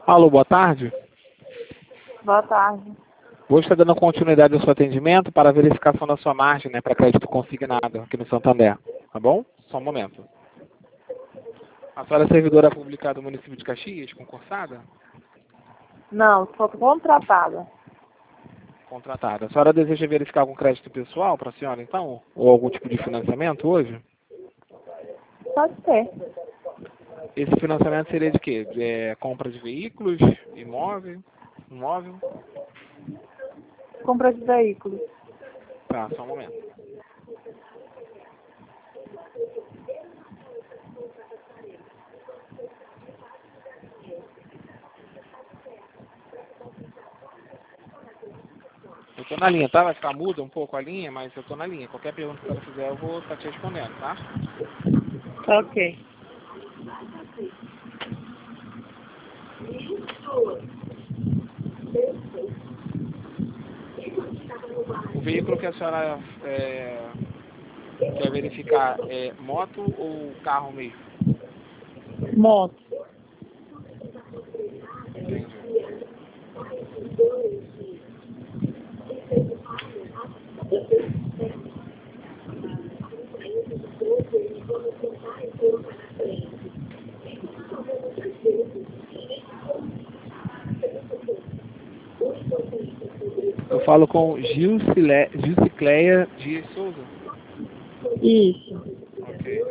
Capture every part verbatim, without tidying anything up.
Alô, boa tarde. Boa tarde. Vou estar dando continuidade ao seu atendimento para a verificação da sua margem, né, para crédito consignado aqui no Santander. Tá bom? Só um momento. A senhora é servidora pública do município de Caxias, concursada? Não, sou contratada. Contratada. A senhora deseja verificar algum crédito pessoal para a senhora, então? Ou algum tipo de financiamento hoje? Pode ser. Esse financiamento seria de quê? É, compra de veículos, imóvel, imóvel? Compra de veículos. Tá, só um momento. Eu tô na linha, tá? Vai ficar muda um pouco a linha, mas eu tô na linha. Qualquer pergunta que você fizer, eu vou estar te respondendo, tá? Ok. O veículo que a senhora é, quer verificar é moto ou carro mesmo? Moto. Entendi. Eu falo com Gilcile- Gilcicleia Dias Souza. Isso. Ok.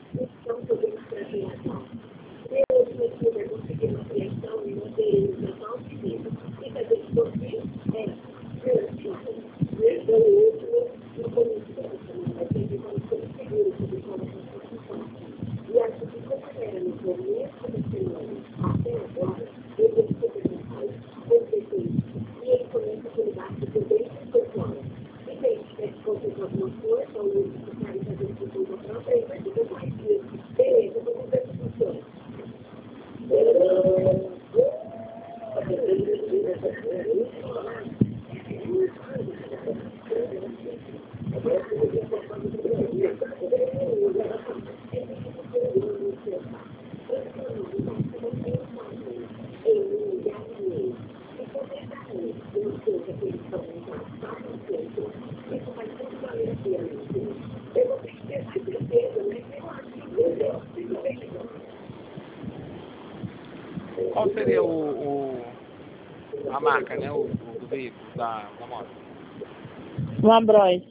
Qual seria o, o a marca, né, o, o do veículo, da, da moto? Um Ambroise.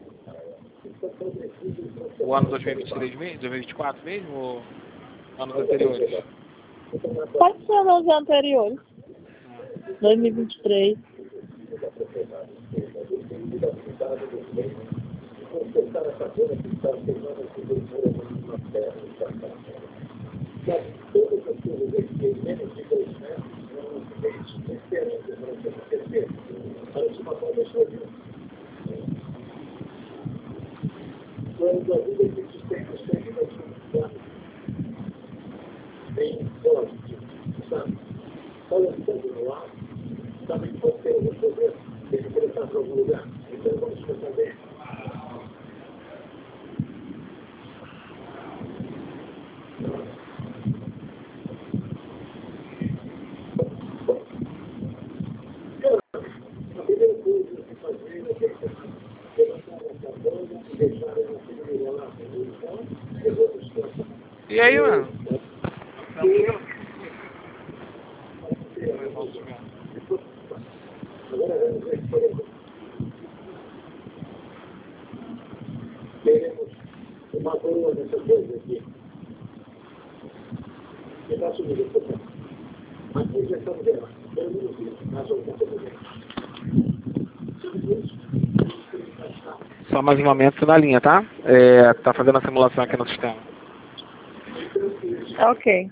O ano dois mil e vinte e três mesmo, dois mil e vinte e quatro mesmo, ou anos anteriores? Pode ser nos anteriores. dois mil e vinte e três. E aí, mano? Tranquilo? Vamos ver. Uma coroa dessa coisa aqui. Que está subindo. Aqui já estamos vendo. Pelo menos isso. Mas eu vou fazer. Só mais um momento na linha, tá? É, tá fazendo a simulação aqui no sistema. Ok.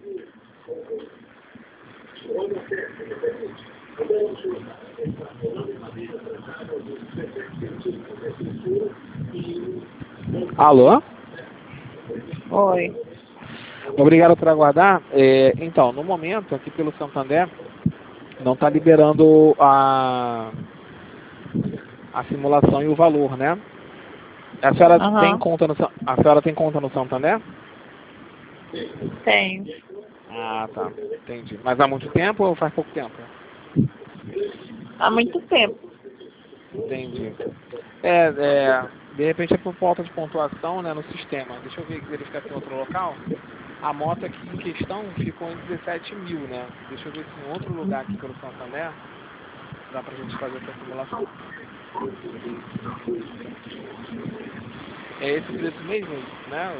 Alô? Oi. Obrigado por aguardar. É, então, no momento, aqui pelo Santander, não está liberando a, a simulação e o valor, né? A senhora Aham. tem conta no, Sa- a senhora tem conta no Santander? Tenho. Ah, tá. Entendi. Mas há muito tempo ou faz pouco tempo? Há muito tempo. Entendi. É, é, de repente é por falta de pontuação, né, no sistema. Deixa eu ver, verificar aqui em outro local. A moto aqui em questão ficou em dezessete mil, né? Deixa eu ver se em outro lugar aqui pelo Santander dá pra gente fazer essa simulação. É esse preço mesmo, né?